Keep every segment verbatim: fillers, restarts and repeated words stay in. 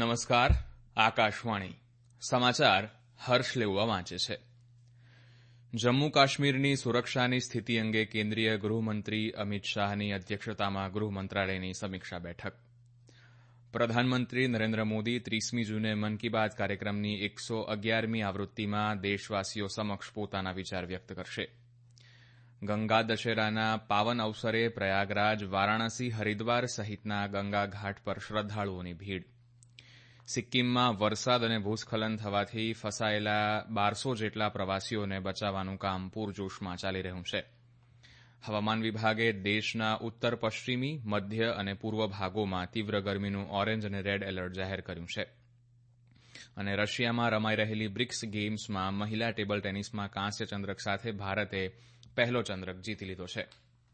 નમસ્કાર. આકાશવાણી સમાચાર હર્ષ લેવા વાંચે છે. જમ્મુ કાશ્મીરની સુરક્ષાની સ્થિતિ અંગે કેન્દ્રીય ગૃહમંત્રી અમિત શાહની અધ્યક્ષતામાં ગૃહ મંત્રાલયની સમીક્ષા બેઠક. પ્રધાનમંત્રી નરેન્દ્ર મોદી ત્રીસમી જૂને મન કી બાત કાર્યક્રમની એકસો અગિયારમી આવૃત્તિમાં દેશવાસીઓ સમક્ષ પોતાના વિચાર વ્યક્ત કરશે. ગંગા દશેરાના પાવન અવસરે પ્રયાગરાજ, વારાણસી, હરિદ્વાર સહિતના ગંગા ઘાટ પર શ્રદ્ધાળુઓની ભીડ. સિક્કિમમાં વરસાદ અને ભૂસ્ખલન થવાથી ફસાયેલા બારસો જેટલા પ્રવાસીઓને બચાવવાનું કામ પૂરજોશમાં ચાલી રહ્યું છે. હવામાન વિભાગે દેશના ઉત્તર પશ્ચિમી, મધ્ય અને પૂર્વ ભાગોમાં તીવ્ર ગરમીનું ઓરેન્જ અને રેડ એલર્ટ જાહેર કર્યું છે. અને રશિયામાં રમાઈ રહેલી બ્રિક્સ ગેમ્સમાં મહિલા ટેબલ ટેનિસમાં કાંસ્ય ચંદ્રક સાથે ભારતે પહેલો ચંદ્રક જીતી લીધો છે.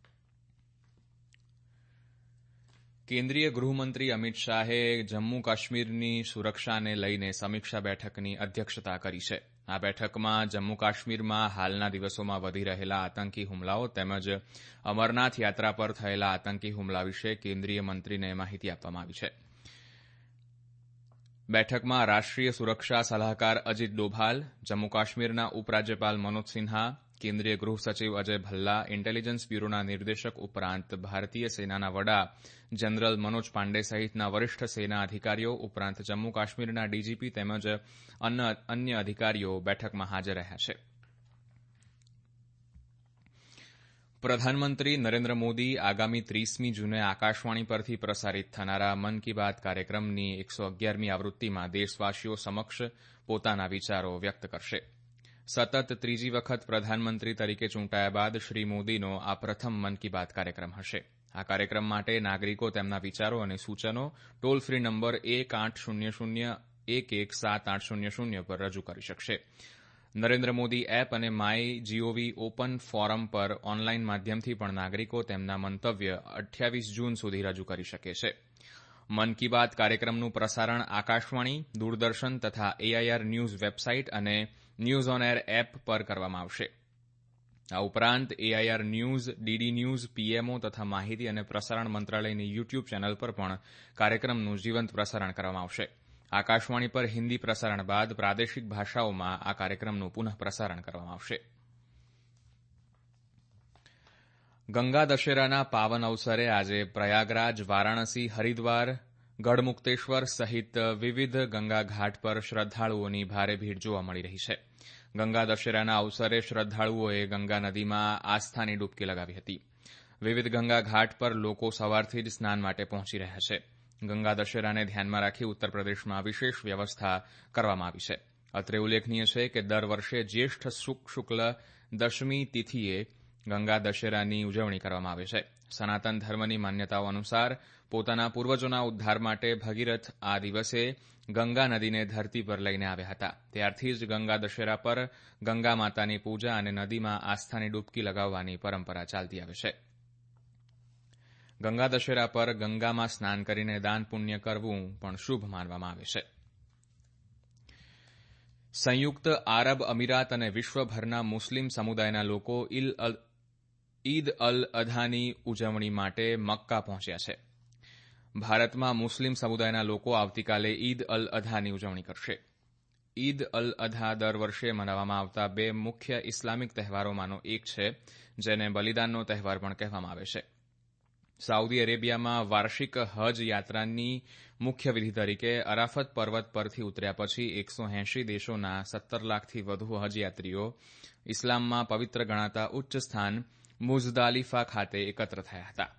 કેન્દ્રીય ગૃહમંત્રી અમિત શાહે જમ્મુ કાશ્મીરની સુરક્ષાને લઈને સમીક્ષા બેઠકની અધ્યક્ષતા કરી છે. આ બેઠકમાં જમ્મુ કાશ્મીરમાં હાલના દિવસોમાં વધી રહેલા આતંકી હુમલાઓ તેમજ અમરનાથ યાત્રા પર થયેલા આતંકી હુમલા વિશે કેન્દ્રીય મંત્રીને માહિતી આપવામાં આવી છે. બેઠકમાં રાષ્ટ્રીય સુરક્ષા સલાહકાર અજીત ડોભાલ, જમ્મુ કાશ્મીરના ઉપરાજ્યપાલ મનોજ સિન્હા, કેન્દ્રીય ગૃહ સચિવ અજય ભલ્લા, ઇન્ટેલિજન્સ બ્યુરોના નિર્દેશક ઉપરાંત ભારતીય સેનાના વડા જનરલ મનોજ પાંડે સહિતના વરિષ્ઠ સેના અધિકારીઓ ઉપરાંત જમ્મુ કાશ્મીરના ડીજીપી તેમજ અન્ય અધિકારીઓ બેઠકમાં હાજર રહ્યા છે. પ્રધાનમંત્રી નરેન્દ્ર મોદી આગામી ત્રીસમી જૂને આકાશવાણી પરથી પ્રસારિત થનારા મન કી બાત કાર્યક્રમની એકસો અગિયારમી આવૃત્તિમાં દેશવાસીઓ સમક્ષ પોતાના વિચારો વ્યક્ત કરશે. સતત ત્રીજી વખત પ્રધાનમંત્રી તરીકે ચૂંટાયા બાદ શ્રી મોદીનો આ પ્રથમ મન કી બાત કાર્યક્રમ હશે. આ કાર્યક્રમ માટે નાગરિકો તેમના વિચારો અને સૂચનો ટોલ ફ્રી નંબર એક આઠ શૂન્ય શૂન્ય એક એક સાત આઠ શૂન્ય શૂન્ય પર રજૂ કરી શકશે. નરેન્દ્ર મોદી એપ અને માય જીઓવી ઓપન ફોરમ પર ઓનલાઈન માધ્યમથી પણ નાગરિકો તેમના મંતવ્ય અઠ્યાવીસ જૂન સુધી રજૂ કરી શકે છે. મન કી બાત કાર્યક્રમનું પ્રસારણ આકાશવાણી, દૂરદર્શન તથા એઆઈઆર ન્યૂઝ વેબસાઇટ અને ન્યૂઝ ઓન એર એપ પર કરવામાં આવશે. આ ઉપરાંત AIR news, DD news, PMO તથા માહિતી અને પ્રસારણ મંત્રાલયની યુટ્યુબ ચેનલ પર પણ કાર્યક્રમનું જીવંત પ્રસારણ કરવામાં આવશે. આકાશવાણી પર હિન્દી પ્રસારણ બાદ પ્રાદેશિક ભાષાઓમાં આ કાર્યક્રમનું પુનઃ પ્રસારણ કરવામાં આવશે. ગંગા દશેરાના પાવન અવસરે આજે પ્રયાગરાજ, વારાણસી, હરિદ્વાર, ગઢમુક્તેશ્વર સહિત વિવિધ ગંગા ઘાટ પર શ્રદ્ધાળુઓની ભારે ભીડ જોવા મળી રહી છે. ગંગા દશેરાના અવસરે શ્રદ્ધાળુઓએ ગંગા નદીમાં આસ્થાની ડૂબકી લગાવી હતી. વિવિધ ગંગા ઘાટ પર લોકો સવારથી જ સ્નાન માટે પહોંચી રહ્યા છે. ગંગા દશેરાને ધ્યાનમાં રાખી ઉત્તર પ્રદેશમાં વિશેષ વ્યવસ્થા કરવામાં આવી છે. અત્રે ઉલ્લેખનીય છે કે દર વર્ષે જ્યેષ્ઠ શુક્લ દશમી તિથિએ ગંગા દશેરાની ઉજવણી કરવામાં આવે છે. સનાતન ધર્મની માન્યતાઓ અનુસાર પોતાના પૂર્વજોના ઉદ્ધાર માટે ભગીરથ આ દિવસે ગંગા નદીને ધરતી પર લઈને આવ્યા હતા. ત્યારથી જ ગંગા દશેરા પર ગંગા માતાની પૂજા અને નદીમાં આસ્થાની ડૂબકી લગાવવાની પરંપરા ચાલતી આવે છે. ગંગા દશેરા પર ગંગામાં સ્નાન કરીને દાન પુણ્ય કરવું પણ શુભ માનવામાં આવે છે. સંયુક્ત આરબ અમીરાત અને વિશ્વભરના મુસ્લિમ સમુદાયના લોકો ઈદ અલ અધાની ઉજવણી માટે મક્કા પહોંચ્યા છે. ભારતમાં મુસ્લિમ સમુદાયના લોકો આવતીકાલે ઈદ અલ અધાની ઉજવણી કરશે. ઈદ અલ અધા દર વર્ષે મનાવવામાં આવતા બે મુખ્ય ઇસ્લામિક તહેવારોમાંનો એક છે, જેને બલિદાનનો તહેવાર પણ કહેવામાં આવે છે. સાઉદી અરેબિયામાં વાર્ષિક હજ યાત્રાની મુખ્ય વિધિ તરીકે અરાફત પર્વત પરથી ઉતર્યા પછી એકસો એંશી દેશોના સત્તર લાખથી વધુ હજયાત્રીઓ ઇસ્લામમાં પવિત્ર ગણાતા ઉચ્ચ સ્થાન મુઝદાલિફા ખાતે એકત્ર થયા હતા.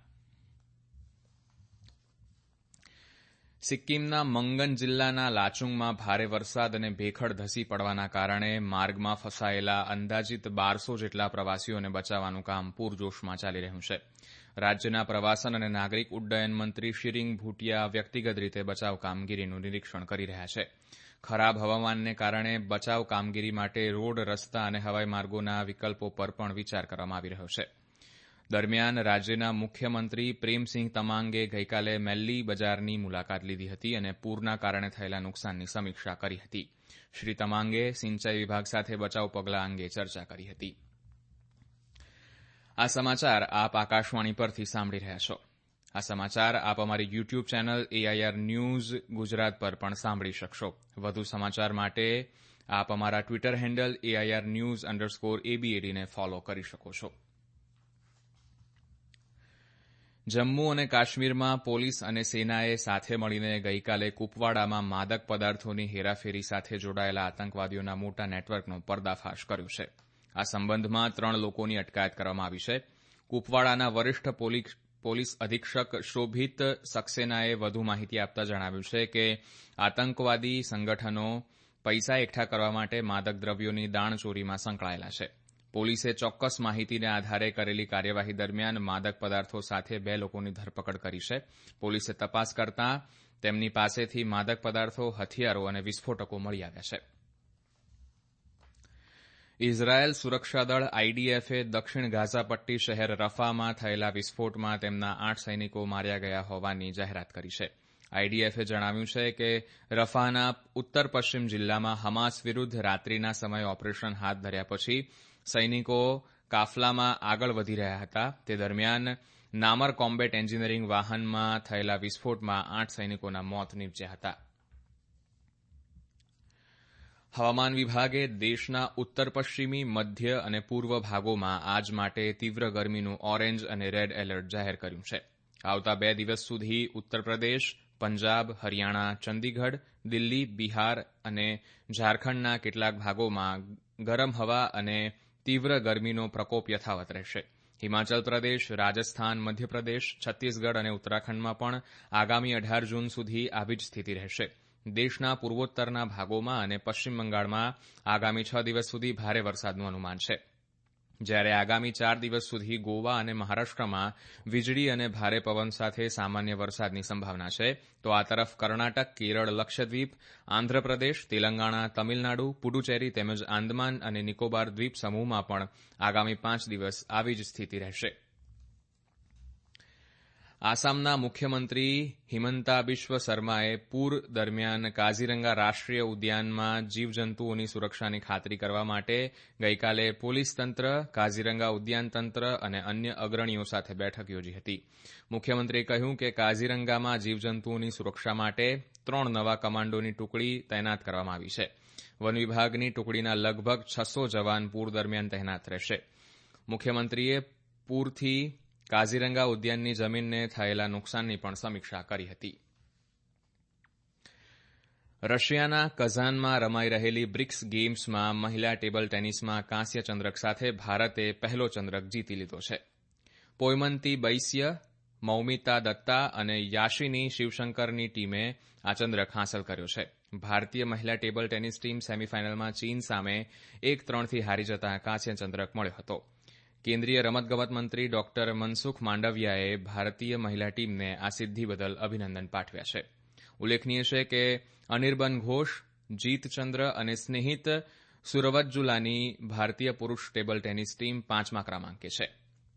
સિક્કિમના મંગન જિલ્લાના લાચુંગમાં ભારે વરસાદ અને ભેખડ ધસી પડવાના કારણે માર્ગમાં ફસાયેલા અંદાજિત બારસો જેટલા પ્રવાસીઓને બચાવવાનું કામ પૂરજોશમાં ચાલી રહ્યું છે. રાજ્યના પ્રવાસન અને નાગરિક ઉડ્ડયન મંત્રી શિરિંગ ભૂટિયા વ્યક્તિગત રીતે બચાવ કામગીરીનું નિરીક્ષણ કરી રહ્યા છે. ખરાબ હવામાનને કારણે બચાવ કામગીરી માટે રોડ, રસ્તા અને હવાઈ માર્ગોના વિકલ્પો પર પણ વિચાર કરવામાં આવી રહ્યો છે. દરમિયાન રાજ્યના મુખ્યમંત્રી પ્રેમસિંહ તમાંગે ગઈકાલે મેલ્લી બજારની મુલાકાત લીધી હતી અને પૂરના કારણે થયેલા નુકસાનની સમીક્ષા કરી હતી. શ્રી તમાંગે સિંચાઈ વિભાગ સાથે બચાવ પગલાં અંગે ચર્ચા કરી હતી. આ સમાચાર આપ આકાશવાણી પરથી સાંભળી રહ્યા છો. આ સમાચાર આપ અમારી YouTube channel AIR news Gujarat પર પણ સાંભળી શકશો. વધુ સમાચાર માટે આપ અમારા Twitter handle AIR news underscore એબીએડીને ફોલો કરી શકો છો. જમ્મુ અને કાશ્મીરમાં પોલીસ અને સેનાએ સાથે મળીને ગઈકાલે કુપવાડામાં માદક પદાર્થોની હેરાફેરી સાથે જોડાયેલા આતંકવાદીઓના મોટા નેટવર્કનો પર્દાફાશ કર્યો છે. આ સંબંધમાં ત્રણ લોકોની અટકાયત કરવામાં આવી છે. કુપવાડાના વરિષ્ઠ પોલીસ અધિક્ષક શોભિત સક્સેનાએ વધુ માહિતી આપતા જણાવ્યું છે કે આતંકવાદી સંગઠનો પૈસા એકઠા કરવા માટે માદક દ્રવ્યોની દાણચોરીમાં સંકળાયેલા છે. પોલીસે ચોક્કસ માહિતીને આધારે કરેલી કાર્યવાહી દરમિયાન માદક પદાર્થો સાથે બે લોકોની ધરપકડ કરી છે. પોલીસે તપાસ કરતાં તેમની પાસેથી માદક પદાર્થો, હથિયારો અને વિસ્ફોટકો મળી આવ્યા છે. ઇઝરાયેલ સુરક્ષા દળ આઈડીએફે દક્ષિણ ગાઝા પટ્ટી શહેર રફામાં થયેલા વિસ્ફોટમાં તેમના આઠ સૈનિકો માર્યા ગયા હોવાની જાહેરાત કરી છે. આઈડીએફે જણાવ્યું છે કે રફાના ઉત્તર પશ્ચિમ જિલ્લામાં હમાસ વિરુદ્ધ રાત્રિના સમયે ઓપરેશન હાથ ધર્યા પછી સૈનિકો કાફલામાં આગળ વધી રહ્યા હતા. તે દરમિયાન નામર કોમ્બેટ એન્જિનિયરિંગ વાહનમાં થયેલા વિસ્ફોટમાં આઠ સૈનિકોના મોત નીપજ્યા હતા. હવામાન વિભાગે દેશના ઉત્તર પશ્ચિમી, મધ્ય અને પૂર્વ ભાગોમાં આજ માટે તીવ્ર ગરમીનું ઓરેન્જ અને રેડ એલર્ટ જાહેર કર્યું છે. આવતા બે દિવસ સુધી ઉત્તર પ્રદેશ, પંજાબ, હરિયાણા, ચંદીગઢ, દિલ્હી, બિહાર અને ઝારખંડના કેટલાક ભાગોમાં ગરમ હવા અને તીવ્ર ગરમીનો પ્રકોપ યથાવત રહેશે. હિમાચલ પ્રદેશ, રાજસ્થાન, મધ્યપ્રદેશ, છત્તીસગઢ અને ઉત્તરાખંડમાં પણ આગામી અઢાર જૂન સુધી આવી જ સ્થિતિ રહેશે. દેશના પૂર્વોત્તરના ભાગોમાં અને પશ્ચિમ બંગાળમાં આગામી છ દિવસ સુધી ભારે વરસાદનું અનુમાન છે. જ્યારે આગામી ચાર દિવસ સુધી ગોવા અને મહારાષ્ટ્રમાં વીજળી અને ભારે પવન સાથે સામાન્ય વરસાદની સંભાવના છે, તો આ તરફ કર્ણાટક, કેરળ, લક્ષદ્વીપ, આંધ્રપ્રદેશ, તેલંગાણા, તમિલનાડુ, પુડુચેરી તેમજ આંદમાન અને નિકોબાર દ્વીપ સમૂહમાં પણ આગામી પાંચ દિવસ આવી જ સ્થિતિ રહેશે. આસામના મુખ્યમંત્રી હિમંતા બિશ્વ શર્માએ પૂર દરમિયાન કાઝીરંગા રાષ્ટ્રીય ઉદ્યાનમાં જીવજંતુઓની સુરક્ષાની ખાતરી કરવા માટે ગઈકાલે પોલીસ તંત્ર, કાઝીરંગા ઉદ્યાન તંત્ર અને અન્ય અગ્રણીઓ સાથે બેઠક યોજી હતી. મુખ્યમંત્રીએ કહ્યું કે કાઝીરંગામાં જીવજંતુઓની સુરક્ષા માટે ત્રણ નવા કમાન્ડોની ટુકડી તૈનાત કરવામાં આવી છે. વન વિભાગની ટુકડીના લગભગ છસો જવાન પૂર દરમિયાન તૈનાત રહેશે. મુખ્યમંત્રીએ પૂરથી કાઝીરંગા ઉદ્યાનની જમીનને થયેલા નુકસાનની પણ સમીક્ષા કરી હતી. રશિયાના કઝાનમાં રમાઈ રહેલી બ્રિક્સ ગેમ્સમાં મહિલા ટેબલ ટેનિસમાં કાંસ્ય ચંદ્રક સાથે ભારતે પહેલો ચંદ્રક જીતી લીધો છે. પોયમંતી બૈસ્ય, મૌમિતા દત્તા અને યાશિની શિવશંકરની ટીમે આ ચંદ્રક હાંસલ કર્યો છે. ભારતીય મહિલા ટેબલ ટેનિસ ટીમ સેમીફાઇનલમાં ચીન સામે એક ત્રણથી હારી જતા કાંસ્ય ચંદ્રક મળ્યો હતો. કેન્દ્રીય રમતગમત મંત્રી ડોક્ટર મનસુખ માંડવિયાએ ભારતીય મહિલા ટીમને આ સિદ્ધિ બદલ અભિનંદન પાઠવ્યા છે. ઉલ્લેખનીય છે કે અનિર્બન ઘોષ, જીતચંદ્ર અને સ્નેહિત સુરવજ્જુલાની ભારતીય પુરૂષ ટેબલ ટેનિસ ટીમ પાંચમા ક્રમાંકે છે.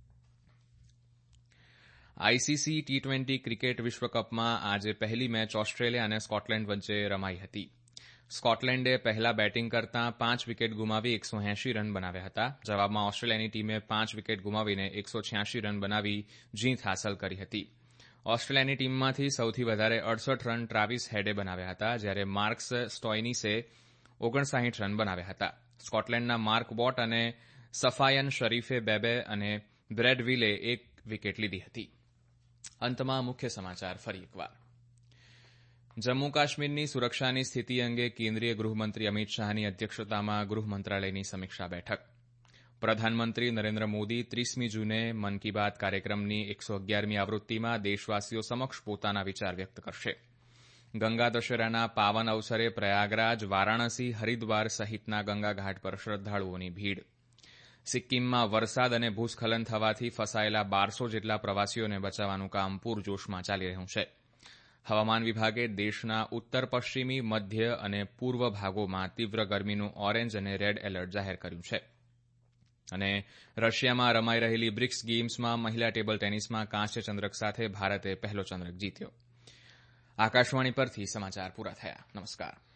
આઈસીસી ટી ટ્વેન્ટી ક્રિકેટ વિશ્વકપમાં આજે પહેલી મેચ ઓસ્ટ્રેલિયા અને સ્કોટલેન્ડ વચ્ચે રમાઈ હતી. સ્કોટલેન્ડે પહેલા બેટિંગ કરતાં પાંચ વિકેટ ગુમાવી એકસો એંશી રન બનાવ્યા હતા. જવાબમાં ઓસ્ટ્રેલિયાની ટીમે પાંચ વિકેટ ગુમાવીને એકસો છ્યાસી રન બનાવી જીત હાંસલ કરી હતી. ઓસ્ટ્રેલિયાની ટીમમાંથી સૌથી વધારે અડસઠ રન ટ્રાવિસ હેડે બનાવ્યા હતા, જ્યારે માર્કસ સ્ટોઇનિસે ઓગણસાઠ રન બનાવ્યા હતા. સ્કોટલેન્ડના માર્ક બોટ અને સફાયન શરીફે બે બે અને બ્રેડ વિલે એક વિકેટ લીધી હતી. અંતમાં મુખ્ય સમાચાર ફરી એકવાર. જમ્મુ કાશ્મીરની સુરક્ષાની સ્થિતિ અંગે કેન્દ્રીય ગૃહમંત્રી અમિત શાહની અધ્યક્ષતામાં ગૃહ મંત્રાલયની સમીક્ષા બેઠક. પ્રધાનમંત્રી નરેન્દ્ર મોદી ત્રીસમી જૂને મન કી બાત કાર્યક્રમની એકસો અગિયારમી આવૃત્તિમાં દેશવાસીઓ સમક્ષ પોતાના વિચાર વ્યક્ત કરશે. ગંગા દશેરાના પાવન અવસરે પ્રયાગરાજ, વારાણસી, હરિદ્વાર સહિતના ગંગા ઘાટ પર શ્રદ્ધાળુઓની ભીડ. સિક્કિમમાં વરસાદ અને ભૂસ્ખલન થવાથી ફસાયેલા બારસો જેટલા પ્રવાસીઓને બચાવવાનું કામ પૂરજોશમાં ચાલી રહ્યું છે. હવામાન વિભાગે દેશના ઉત્તર પશ્ચિમી, મધ્ય અને પૂર્વ ભાગોમાં તીવ્ર ગરમીનું ઓરેન્જ અને રેડ એલર્ટ જાહેર કર્યું છે. અને રશિયામાં રમાઈ રહેલી બ્રિક્સ ગેમ્સમાં મહિલા ટેબલ ટેનિસમાં કાંસ્ય ચંદ્રક સાથે ભારતે પહેલો ચંદ્રક જીત્યો. આકાશવાણી પરથી સમાચાર પૂરા થયા. નમસ્કાર.